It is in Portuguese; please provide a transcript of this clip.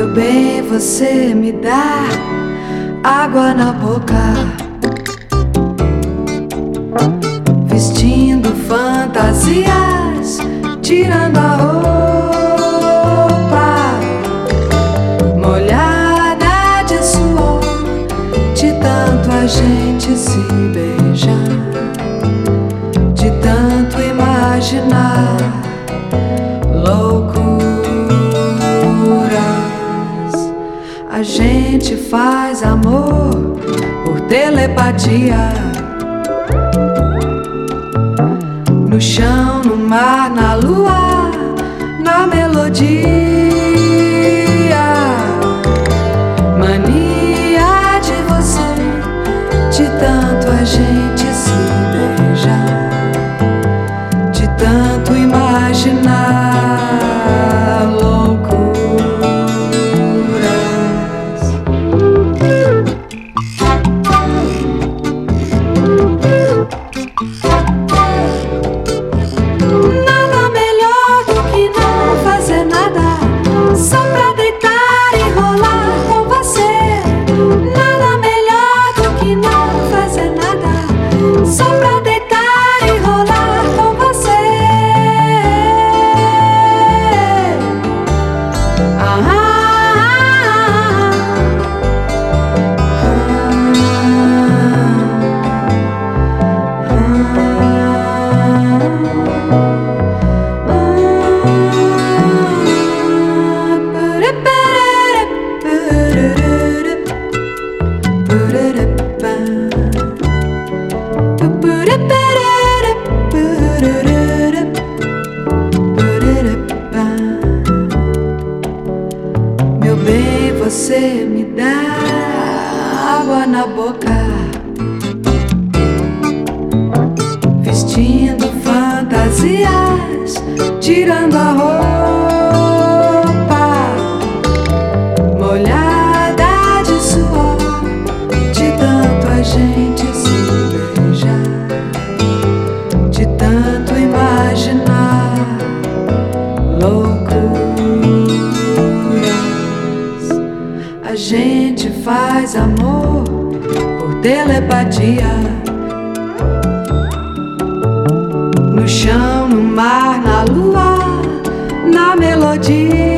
Meu bem, você me dá água na boca, vestindo fantasias, tirando a roupa, molhada de suor, de tanto a gente se beijar, de tanto imaginar loucuras. A gente faz amor por telepatia, no chão, no mar, na lua, na melodia. Mania de você, de tanto a gente se beijar, de tanto imaginar loucuras. Nada melhor do que não fazer nada, só pra deitar e rolar com você. Nada melhor do que não fazer nada, só pra deitar e rolar com você. Meu bem, você me dá água na boca, vestindo fantasias, tirando a roupa, molhada de suor, de tanto a gente se beijar, de tanto imaginar loucuras. A gente faz amor por telepatia, no chão, no mar, na lua, na melodia.